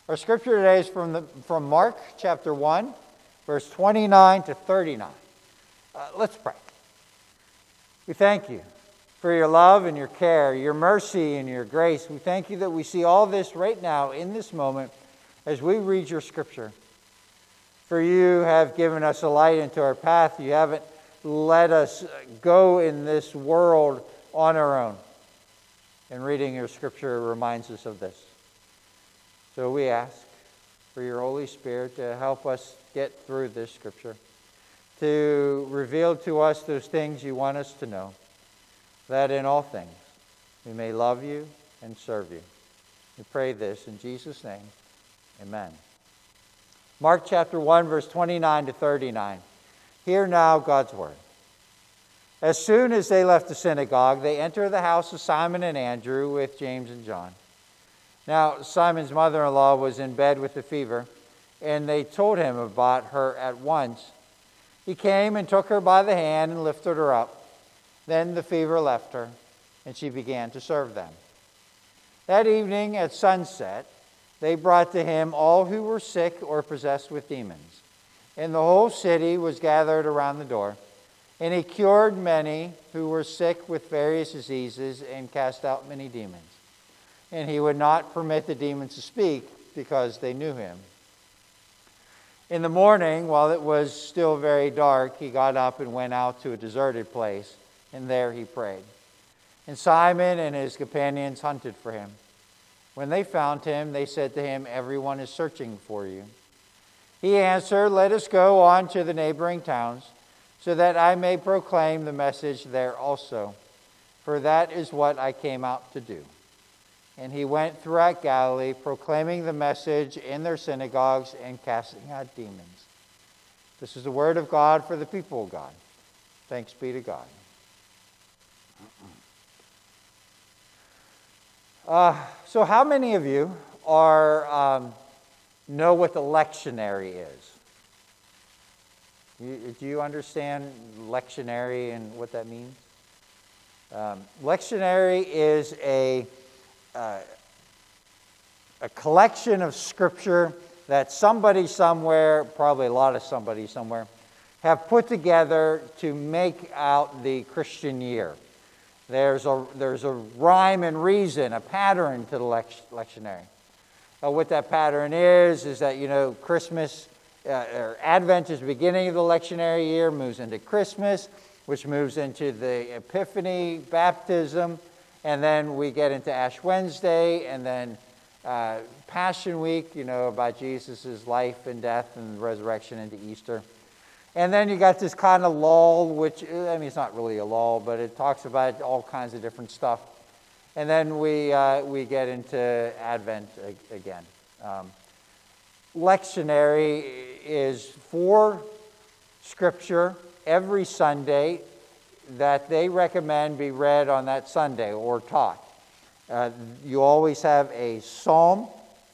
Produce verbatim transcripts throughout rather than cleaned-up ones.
Our scripture today is from, the, from Mark chapter one, verse twenty-nine to thirty-nine. Uh, let's pray. We thank you for your love and your care, your mercy and your grace. We thank you that we see all this right now in this moment as we read your scripture. For you have given us a light into our path. You haven't let us go in this world on our own. And reading your scripture reminds us of this. So we ask for your Holy Spirit to help us get through this scripture, to reveal to us those things you want us to know, that in all things we may love you and serve you. We pray this in Jesus' name. Amen. Mark chapter one, verse twenty-nine to thirty-nine. Hear now God's word. As soon as they left the synagogue, they entered the house of Simon and Andrew with James and John. Now, Simon's mother-in-law was in bed with a fever, and they told him about her at once. He came and took her by the hand and lifted her up. Then the fever left her, and she began to serve them. That evening at sunset, they brought to him all who were sick or possessed with demons. And the whole city was gathered around the door. And he cured many who were sick with various diseases and cast out many demons. And he would not permit the demons to speak because they knew him. In the morning, while it was still very dark, he got up and went out to a deserted place, and there he prayed. And Simon and his companions hunted for him. When they found him, they said to him, "Everyone is searching for you." He answered, "Let us go on to the neighboring towns, so that I may proclaim the message there also. For that is what I came out to do." And he went throughout Galilee, proclaiming the message in their synagogues and casting out demons. This is the word of God for the people of God. Thanks be to God. Uh, so how many of you are um, know what the lectionary is? You, do you understand lectionary and what that means? Um, lectionary is a Uh, a collection of scripture that somebody somewhere, probably a lot of somebody somewhere, have put together to make out the Christian year. There's a there's a rhyme and reason, a pattern to the lect- lectionary. Uh, what that pattern is is that you know Christmas uh, or Advent is the beginning of the lectionary year, moves into Christmas, which moves into the Epiphany, baptism. And then we get into Ash Wednesday, and then uh, Passion Week, you know, about Jesus' life and death and resurrection into Easter. And then you got this kind of lull, which, I mean, it's not really a lull, but it talks about all kinds of different stuff. And then we uh, we get into Advent again. Um, lectionary is for Scripture every Sunday that they recommend be read on that Sunday or taught. Uh, you always have a psalm,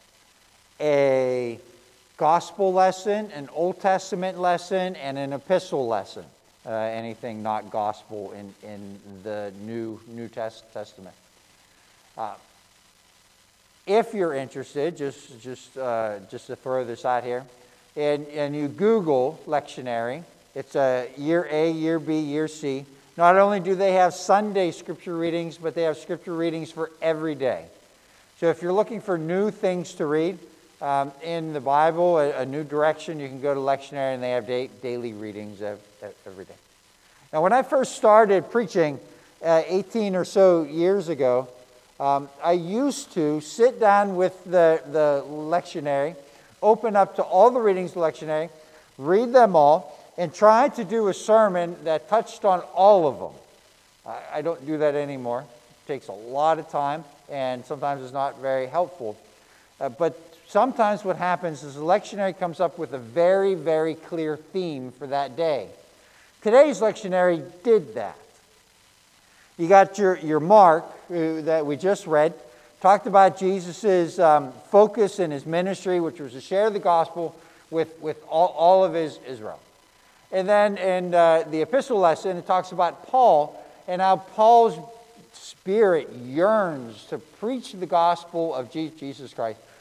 a gospel lesson, an Old Testament lesson, and an epistle lesson. Uh, anything not gospel in, in the New New Test- Testament. Uh, if you're interested, just just uh, just to throw this out here, and, and you Google lectionary, it's a year A, year B, year C. Not only do they have Sunday scripture readings, but they have scripture readings for every day. So if you're looking for new things to read um, in the Bible, a, a new direction, you can go to lectionary, and they have day, daily readings of, of every day. Now, when I first started preaching uh, eighteen or so years ago, um, I used to sit down with the, the lectionary, open up to all the readings of the lectionary, read them all, and tried to do a sermon that touched on all of them. I, I don't do that anymore. It takes a lot of time, and sometimes it's not very helpful. Uh, but sometimes what happens is the lectionary comes up with a very, very clear theme for that day. Today's lectionary did that. You got your, your Mark, uh, that we just read, talked about Jesus' um, focus in his ministry, which was to share the gospel with, with all, all of his Israel. And then in uh, the epistle lesson, it talks about Paul and how Paul's spirit yearns to preach the gospel of Jesus Christ to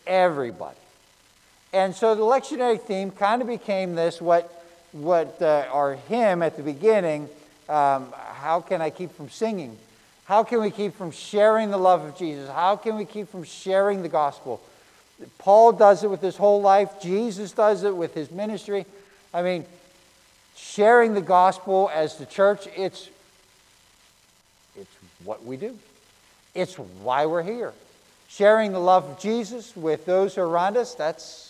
everybody. And so the lectionary theme kind of became this, what, what uh, our hymn at the beginning, um, how can I keep from singing? How can we keep from sharing the love of Jesus? How can we keep from sharing the gospel? Paul does it with his whole life. Jesus does it with his ministry. I mean, sharing the gospel as the church, it's, it's what we do. It's why we're here. Sharing the love of Jesus with those who are around us, that's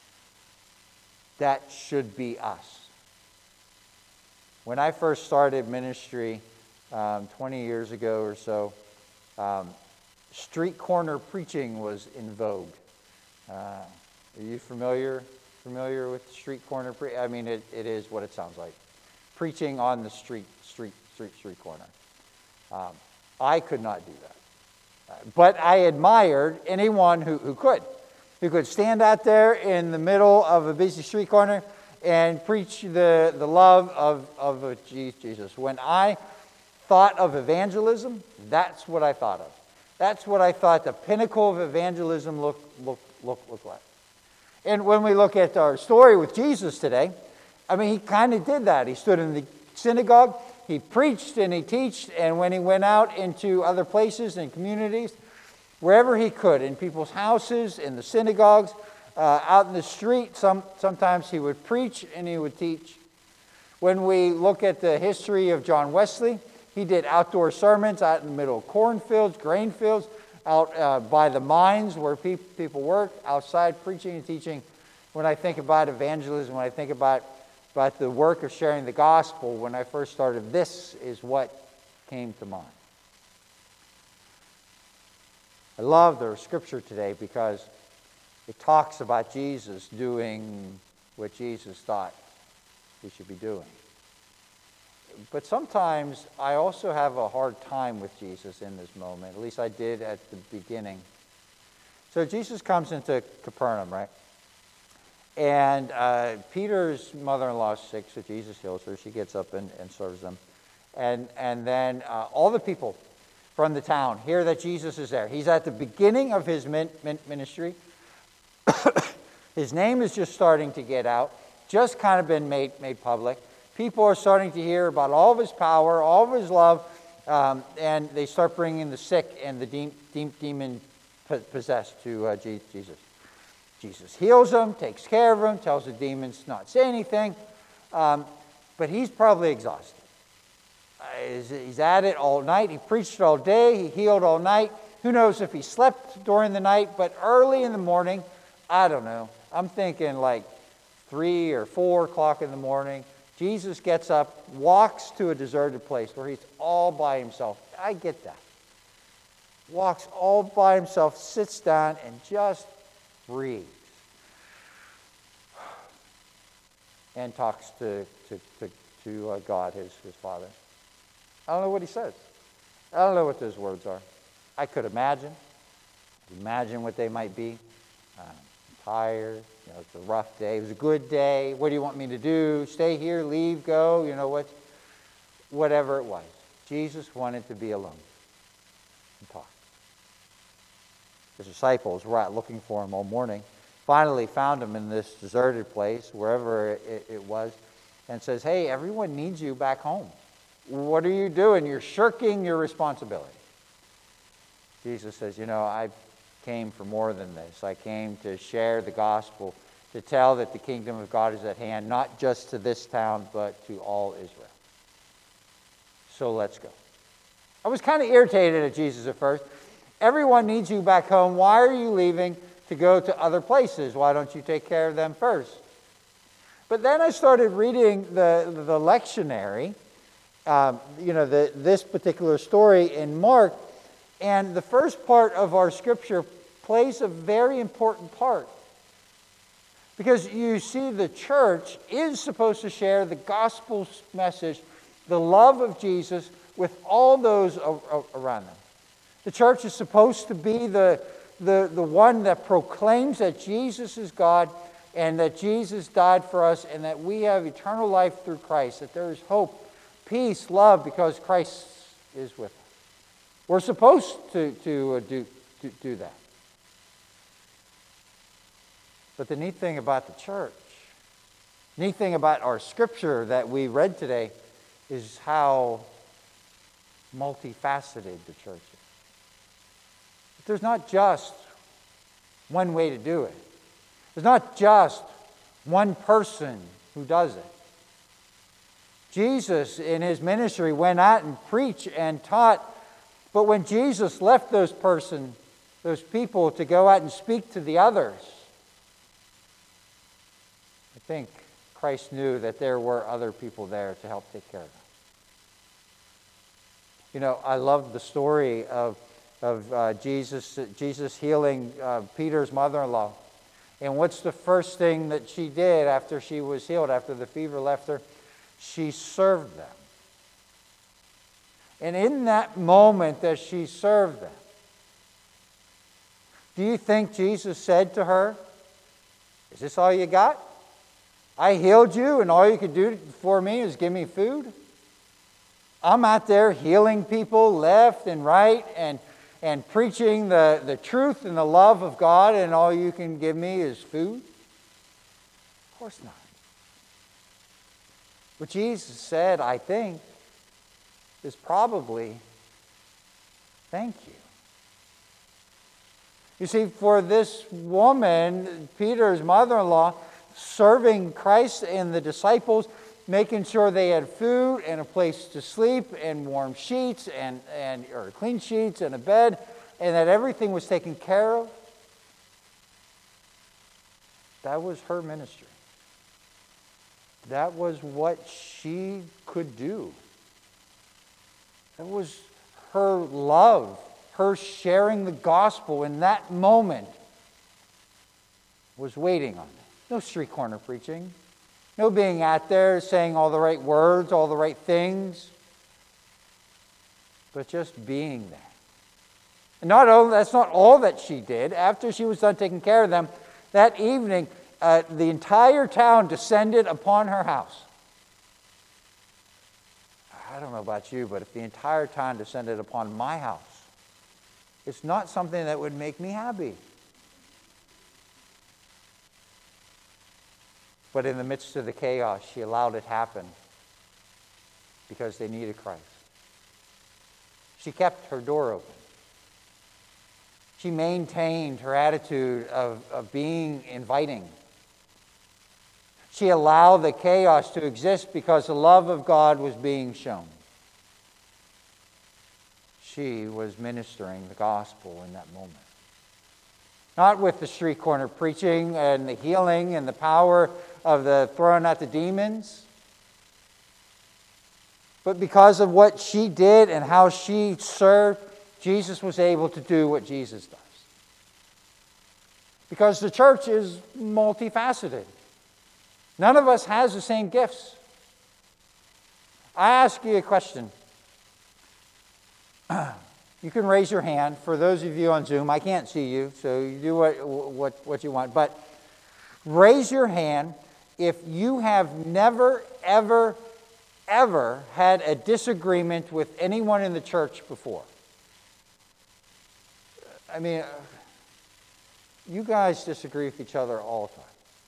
that should be us. When I first started ministry um, twenty years ago or so, um, street corner preaching was in vogue. Uh, are you familiar familiar with street corner preaching? I mean, it, it is what it sounds like. Preaching on the street, street, street, street corner. Um, I could not do that. Uh, but I admired anyone who, who could. Who could stand out there in the middle of a busy street corner and preach the, the love of, of Jesus. When I thought of evangelism, that's what I thought of. That's what I thought the pinnacle of evangelism looked look, look, look like. And when we look at our story with Jesus today, I mean, he kind of did that. He stood in the synagogue, he preached and he taught, and when he went out into other places and communities, wherever he could, in people's houses, in the synagogues, uh, out in the street, some, sometimes he would preach and he would teach. When we look at the history of John Wesley, he did outdoor sermons out in the middle of cornfields, grain fields, out uh, by the mines where pe- people work, outside preaching and teaching. When I think about evangelism, when I think about, about the work of sharing the gospel, when I first started, this is what came to mind. I love the scripture today because it talks about Jesus doing what Jesus thought we should be doing. But sometimes I also have a hard time with Jesus in this moment. At least I did at the beginning. So Jesus comes into Capernaum, right? And uh, Peter's mother-in-law is sick, so Jesus heals her. She gets up and, and serves them. And, and then uh, all the people from the town hear that Jesus is there. He's at the beginning of his min- min- ministry. His name is just starting to get out, just kind of been made, made public. People are starting to hear about all of his power, all of his love, um, and they start bringing the sick and the de- de- demon-possessed to uh, Jesus. Jesus heals them, takes care of them, tells the demons not to say anything, um, but he's probably exhausted. He's at it all night. He preached all day. He healed all night. Who knows if he slept during the night, but early in the morning, I don't know. I'm thinking like three or four o'clock in the morning, Jesus gets up, walks to a deserted place where he's all by himself. I get that. Walks all by himself, sits down, and just breathes. And talks to, to, to, to uh, God, his, his Father. I don't know what he says. I don't know what those words are. I could imagine. Imagine what they might be. Um, I'm tired. You know, it's a rough day. It was a good day. What do you want me to do? Stay here, leave, go? You know what? Whatever it was. Jesus wanted to be alone and talk. His disciples were out looking for him all morning. Finally found him in this deserted place, wherever it, it was, and says, hey, everyone needs you back home. What are you doing? You're shirking your responsibility. Jesus says, you know, I came for more than this. I came to share the gospel, to tell that the kingdom of God is at hand, not just to this town, but to all Israel. So let's go. I was kind of irritated at Jesus at first. Everyone needs you back home. Why are you leaving to go to other places? Why don't you take care of them first? But then I started reading the, the lectionary, um, you know, the, this particular story in Mark, and the first part of our scripture plays a very important part. Because you see, the church is supposed to share the gospel message, the love of Jesus, with all those around them. The church is supposed to be the, the, the one that proclaims that Jesus is God and that Jesus died for us and that we have eternal life through Christ, that there is hope, peace, love, because Christ is with us. We're supposed to, to, uh, do, to do that. But the neat thing about the church, neat thing about our scripture that we read today, is how multifaceted the church is. There's not just one way to do it. There's not just one person who does it. Jesus, in his ministry, went out and preached and taught. But when Jesus left those person, those people to go out and speak to the others, I think Christ knew that there were other people there to help take care of them. You know, I love the story of, of uh, Jesus, Jesus healing uh, Peter's mother-in-law. And what's the first thing that she did after she was healed, after the fever left her? She served them. And in that moment that she served them, do you think Jesus said to her, "Is this all you got? I healed you and all you could do for me is give me food? I'm out there healing people left and right and, and preaching the, the truth and the love of God, and all you can give me is food?" Of course not. What Jesus said, I think, is probably, "Thank you." You see, for this woman, Peter's mother-in-law, serving Christ and the disciples, making sure they had food and a place to sleep and warm sheets and, and or clean sheets and a bed, and that everything was taken care of, that was her ministry. That was what she could do. That was her love, her sharing the gospel in that moment was waiting on it. No street corner preaching. No being out there saying all the right words, all the right things. But just being there. And not only, that's not all that she did. After she was done taking care of them, that evening, uh, the entire town descended upon her house. I don't know about you, but if the entire town descended upon my house, it's not something that would make me happy. But in the midst of the chaos, she allowed it happen because they needed Christ. She kept her door open. She maintained her attitude of, of being inviting. She allowed the chaos to exist because the love of God was being shown. She was ministering the gospel in that moment. Not with the street corner preaching and the healing and the power of the throwing out the demons, but because of what she did and how she served, Jesus was able to do what Jesus does. Because the church is multifaceted. None of us has the same gifts. I ask you a question. You can raise your hand. For those of you on Zoom, I can't see you, so you do what, what, what you want. But raise your hand if you have never, ever, ever had a disagreement with anyone in the church before. I mean, you guys disagree with each other all the time.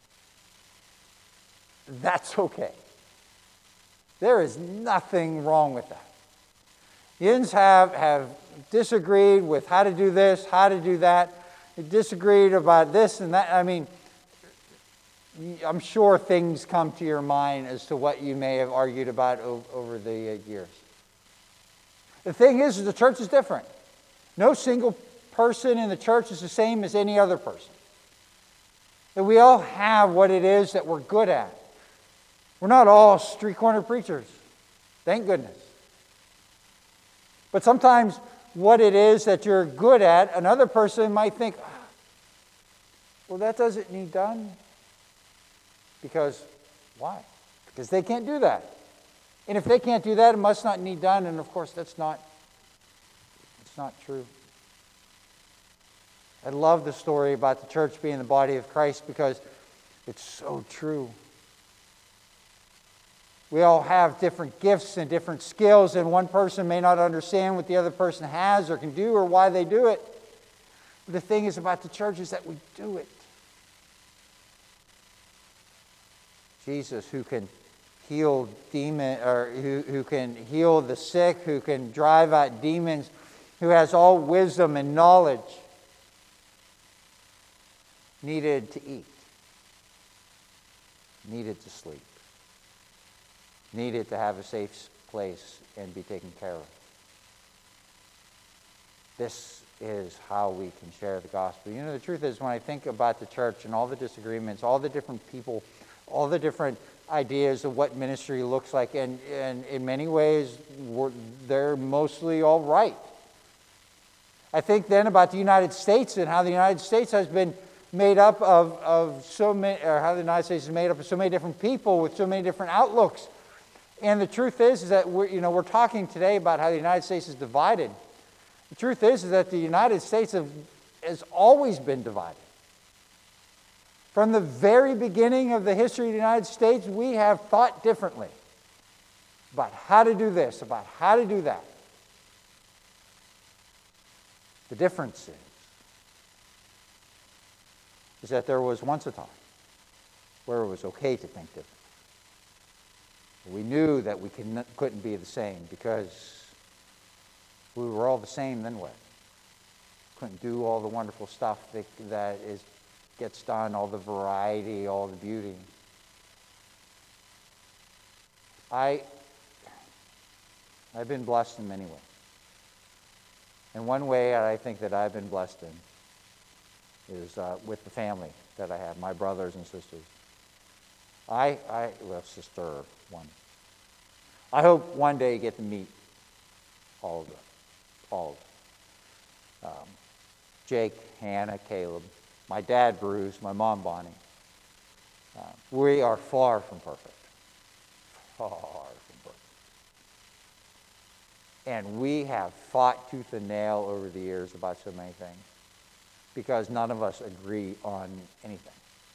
That's okay. There is nothing wrong with that. Yins have, have disagreed with how to do this, how to do that. They disagreed about this and that. I mean, I'm sure things come to your mind as to what you may have argued about o- over the uh, years. The thing is, is, the church is different. No single person in the church is the same as any other person. That we all have what it is that we're good at. We're not all street corner preachers. Thank goodness. But sometimes what it is that you're good at, another person might think, well, that doesn't need done. Because, why? Because they can't do that. And if they can't do that, it must not need done. And of course, that's not, it's not true. I love the story about the church being the body of Christ because it's so true. We all have different gifts and different skills, and one person may not understand what the other person has or can do or why they do it. But the thing is about the church is that we do it. Jesus, who can heal demon, or who, who can heal the sick, who can drive out demons, who has all wisdom and knowledge, needed to eat, needed to sleep, needed to have a safe place and be taken care of. This is how we can share the gospel. You know, the truth is, when I think about the church and all the disagreements, all the different people, all the different ideas of what ministry looks like, and, and in many ways, we're, they're mostly all right. I think then about the United States and how the United States has been made up of, of so many, or how the United States is made up of so many different people with so many different outlooks. And the truth is, is that we're, you know, we're talking today about how the United States is divided. The truth is, is that the United States have, has always been divided. From the very beginning of the history of the United States, we have thought differently about how to do this, about how to do that. The difference is, is that there was once a time where it was okay to think differently. We knew that we couldn't, couldn't be the same because we were all the same, then what? Couldn't do all the wonderful stuff that, that is, gets done, all the variety, all the beauty. I, I've been blessed in many ways. And one way I think that I've been blessed in is uh, with the family that I have, my brothers and sisters. I, I, well, sister one. I hope one day you get to meet all of them. All of them. Um, Jake, Hannah, Caleb, my dad, Bruce, my mom, Bonnie. Uh, we are far from perfect. Far from perfect. And we have fought tooth and nail over the years about so many things because none of us agree on anything.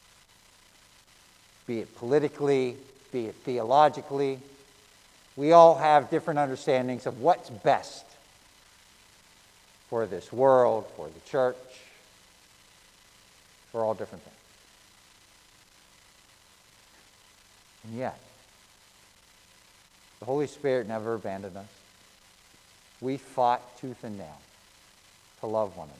Be it politically, be it theologically. We all have different understandings of what's best for this world, for the church, for all different things. And yet, the Holy Spirit never abandoned us. We fought tooth and nail to love one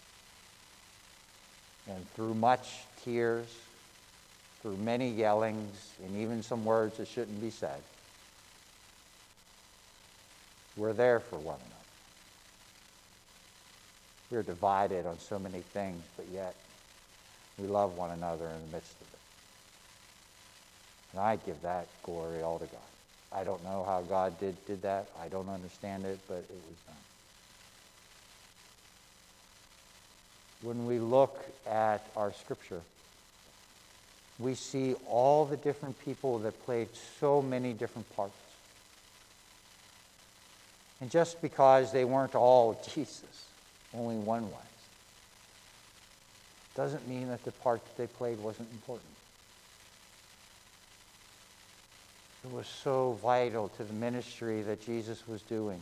another. And through much tears, through many yellings, and even some words that shouldn't be said, we're there for one another. We're divided on so many things, but yet we love one another in the midst of it. And I give that glory all to God. I don't know how God did, did that. I don't understand it, but it was done. When we look at our scripture, we see all the different people that played so many different parts. And just because they weren't all Jesus, only one was, doesn't mean that the part that they played wasn't important. It was so vital to the ministry that Jesus was doing.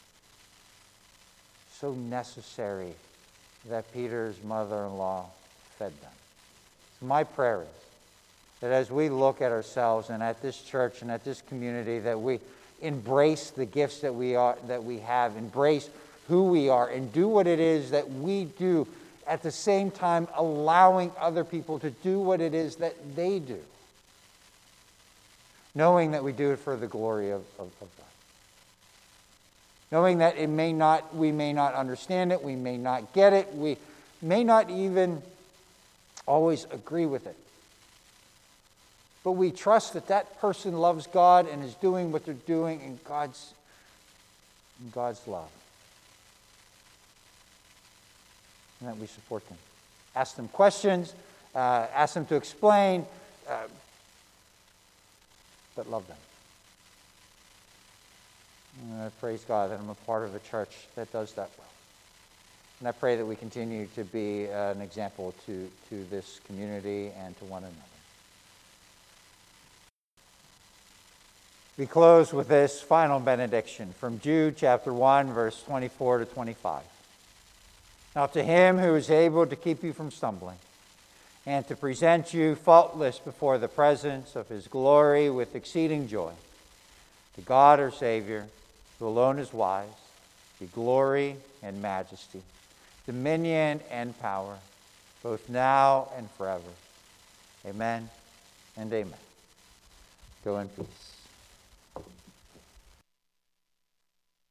So necessary that Peter's mother-in-law fed them. So my prayer is that as we look at ourselves and at this church and at this community, that we embrace the gifts that we are, that we have, embrace who we are, and do what it is that we do, at the same time allowing other people to do what it is that they do, knowing that we do it for the glory of, of, of God. Knowing that it may not, we may not understand it, we may not get it, we may not even always agree with it. But we trust that that person loves God and is doing what they're doing in God's, in God's love. And that we support them. Ask them questions, uh, ask them to explain, uh, but love them. And I praise God that I'm a part of a church that does that well. And I pray that we continue to be uh, an example to, to this community and to one another. We close with this final benediction from Jude chapter one, verse twenty-four to twenty-five. Now to him who is able to keep you from stumbling and to present you faultless before the presence of his glory with exceeding joy. To God our Savior, who alone is wise, be glory and majesty, dominion and power, both now and forever. Amen and amen. Go in peace.